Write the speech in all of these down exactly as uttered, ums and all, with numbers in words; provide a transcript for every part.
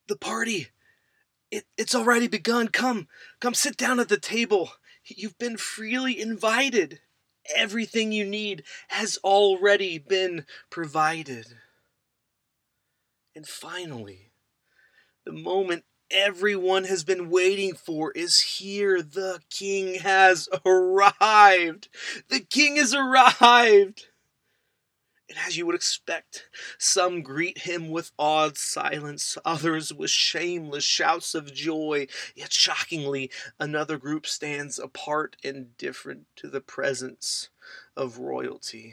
The party, it, it's already begun. Come, come sit down at the table. You've been freely invited. Everything you need has already been provided. And finally, the moment everyone has been waiting for is here. The king has arrived. The king has arrived. And as you would expect, some greet him with awed silence, others with shameless shouts of joy. Yet shockingly, another group stands apart, indifferent to the presence of royalty.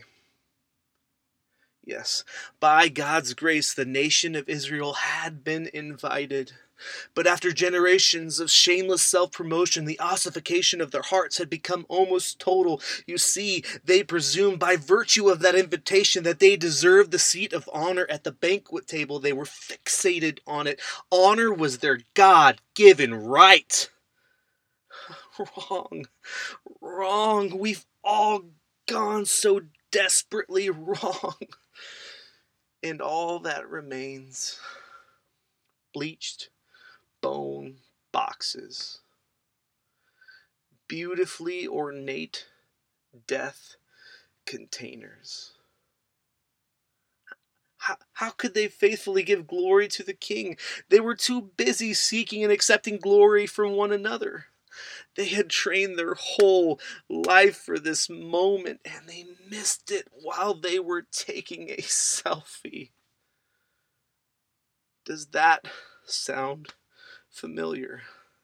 Yes, by God's grace, the nation of Israel had been invited. But after generations of shameless self-promotion, the ossification of their hearts had become almost total. You see, they presumed by virtue of that invitation that they deserved the seat of honor at the banquet table. They were fixated on it. Honor was their God-given right. Wrong. Wrong. We've all gone so desperately wrong. And all that remains, bleached bone boxes, beautifully ornate death containers. How, how could they faithfully give glory to the king? They were too busy seeking and accepting glory from one another. They had trained their whole life for this moment, and they missed it while they were taking a selfie. Does that sound familiar?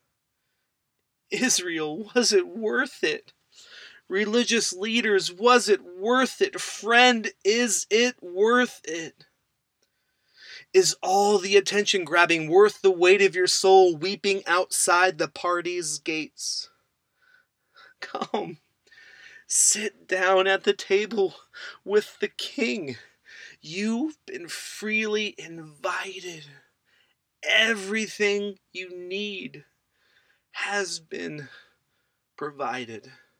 Israel, was it worth it? Religious leaders, was it worth it? Friend, is it worth it? Is all the attention grabbing worth the weight of your soul weeping outside the party's gates? Come, sit down at the table with the king. You've been freely invited. Everything you need has been provided.